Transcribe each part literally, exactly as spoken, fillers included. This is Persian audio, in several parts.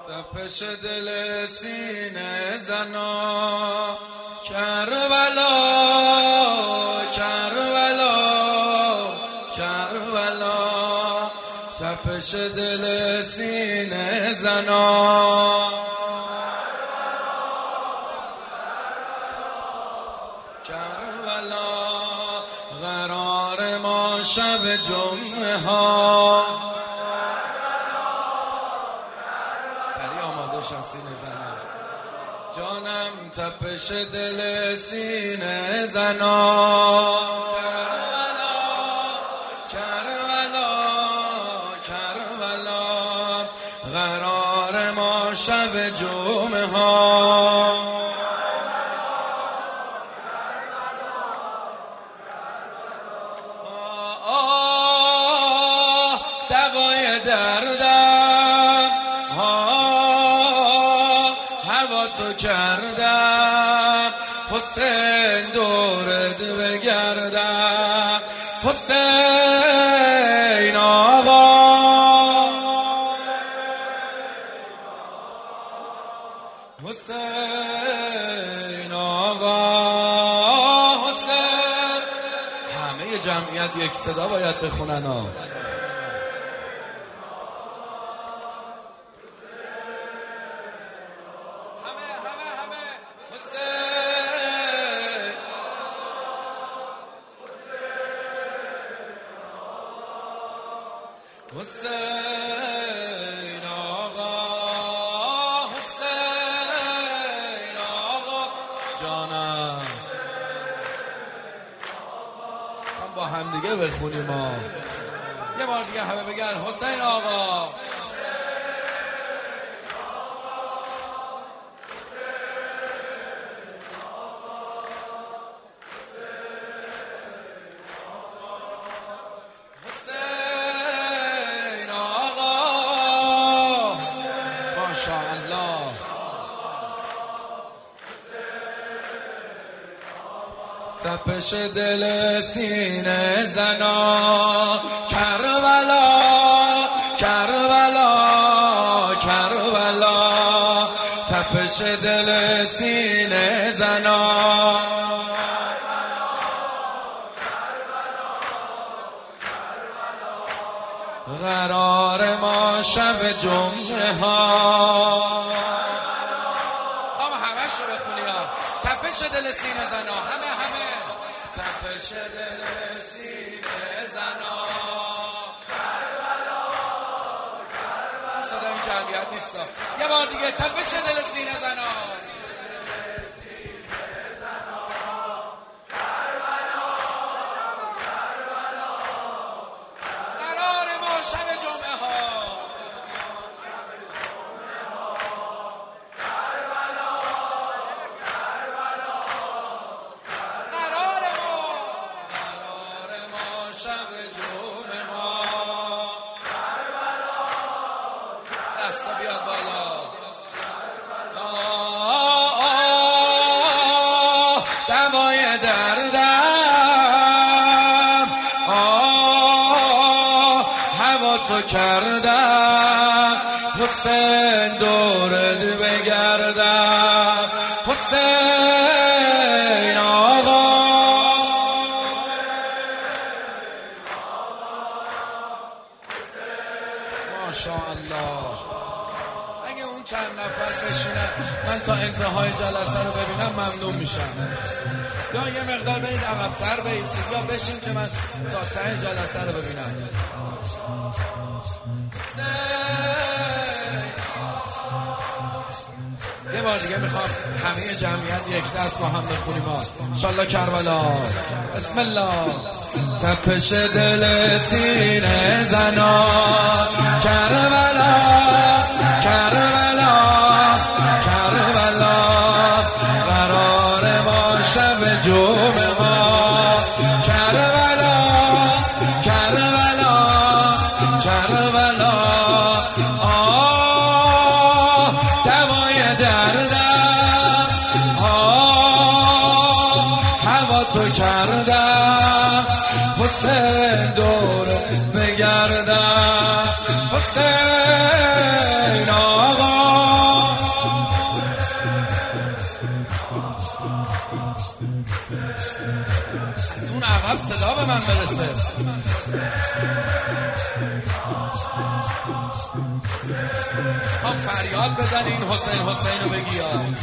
تپش دل سینه زنا کربلا کربلا کربلا تپش دل سینه زنا کربلا قرار ما شب جمعه ها سینه زنا جانم تپش دل سینه زنا کربلا کربلا کربلا قرار ما شب جمعه ها آه دوای دردم تو کردم حسین دورت بگردم حسین آقا حسین آقا حسین همه جمعیت یک صدا باید بخونن ها حسین آقا حسین آقا جانم هم با هم دیگه بخونیم ها یه بار دیگه همه بگن حسین آقا ماشاءالله تپش دل سینه زنا کربلا کربلا کربلا تپش دل سینه زنا قرار ما شب جمعه ها همه همش رو بخونی ها تپش دل سینه زنا همه همه تپش دل سینه زنا این صدا این جمعیت نیست یه بار دیگه تپش دل سینه زنا شب جمعه ها کربلا کربلا قرار ما قرار ما شب جمعه ها کربلا دست بیاد بالا آه آه دوای دردم تو کردم حسین دورت بگردم حسین آقا ماشاءالله اگه اون چند نفر بشینن من تا انتهای جلسه رو ببینم ممنون میشم یا یه مقدار برید عقب‌تر بایستید یا بشین که من تا ته جلسه رو ببینم یه بار دیگه میخوام همه جمعیت یک دست با هم بخونیم ها انشالله کربلا بسم الله تپش دل سینه زنا کربلا کربلا کربلا قرار ما شب جمعه ما کربلا کربلا کربلا آه دوای دردم آه هوا تو کردم حسین دور بگردم حسین من برسه. هم فریاد بزنین حسین حسین رو بگید.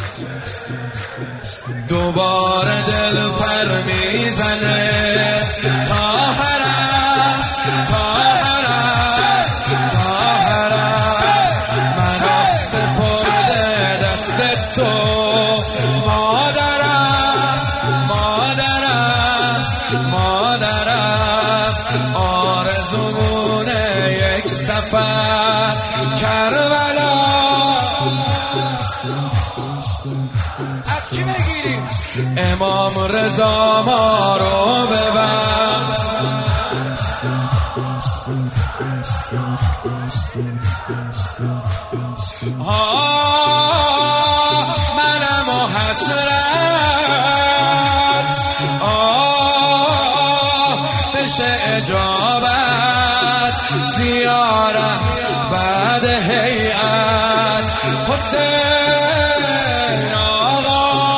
دوباره دل پر میزنه تا هرم تا هرم تا هرم منو سپرده دست تو مادرم مادرم مادرم آرزومونه یک سفر کربلا. از کی بگیریم؟ امام رضا ما رو ببر. آه منم و حسرت آه بشه اجابت زیارت بعد هیئت حسین آقا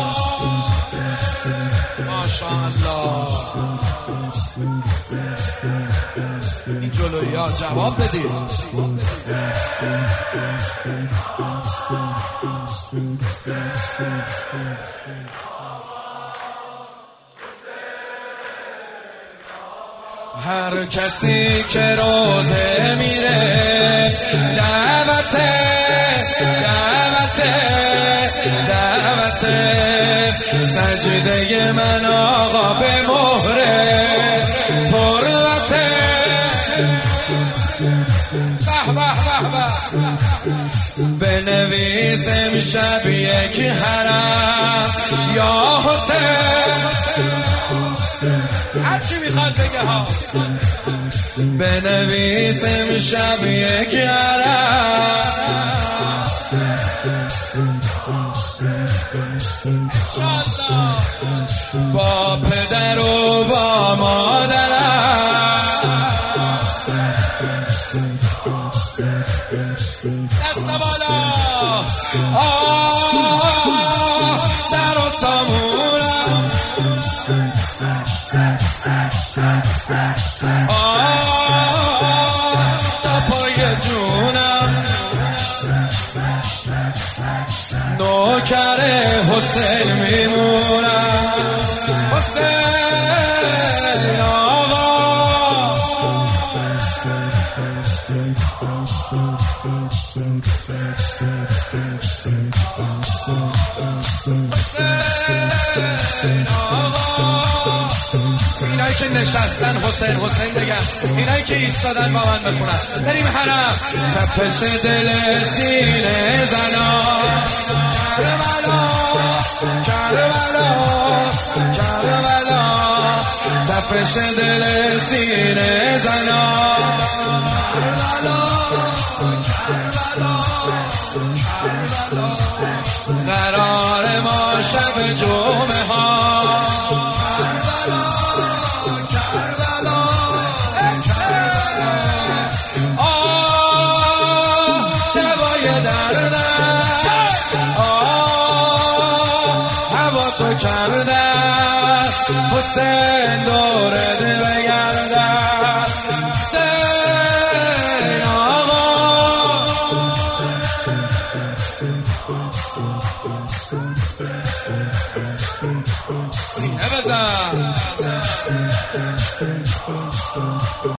ماشاءالله. این جلویی ها جواب بدید. هر کسی که روزه میره دعوته دعوته دعوته سجده من آقا به مهره تربته. به به به به بنویسم شب یک حرم یا حسین. هرچی میخواد بگه ها. بنویسم شب یک حرم با پدر و با مادرم. دست بالا آه سر و سامونم آه تا پای جونم نوکر حسین میمونم. حسین آقا اینایی که نشستن حسین حسین بگن، اینایی که ایستادن با من بخونن. بریم حرم. تپش دل سینه زنا کربلا کربلا کربلا تپش دل سینه زنا کربلا کربلا قرار ما شب جمعه ها کربلا آه دوای دردم آه هوا تو کردم حسین دوره دل بگردم. حسین آقا سینه بزن.